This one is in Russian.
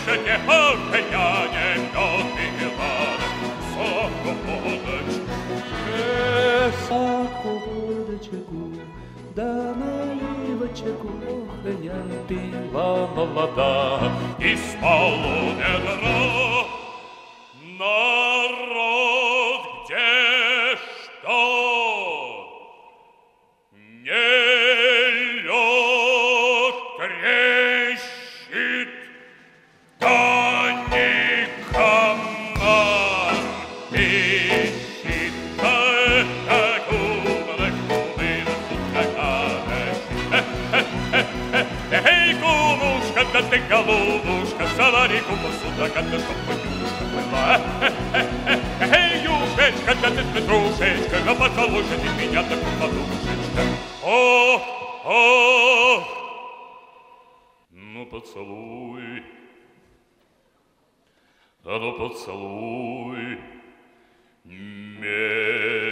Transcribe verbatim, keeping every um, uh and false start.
слышите, окаяние мёд и ладан, высоко водочку, да наливочку, ох, я пила молода, и с полудня народ, где что? Не лед трещит, да не комар пищит, а это кумушка, эй, кумушка, да ты голубушка, завари кумусу, да как-то чтоб юшка была. Эй, юшечка, да ты петрушечка, да поцелуйте меня, так подушечка. О, о, ну поцелуй, да ну поцелуй меня.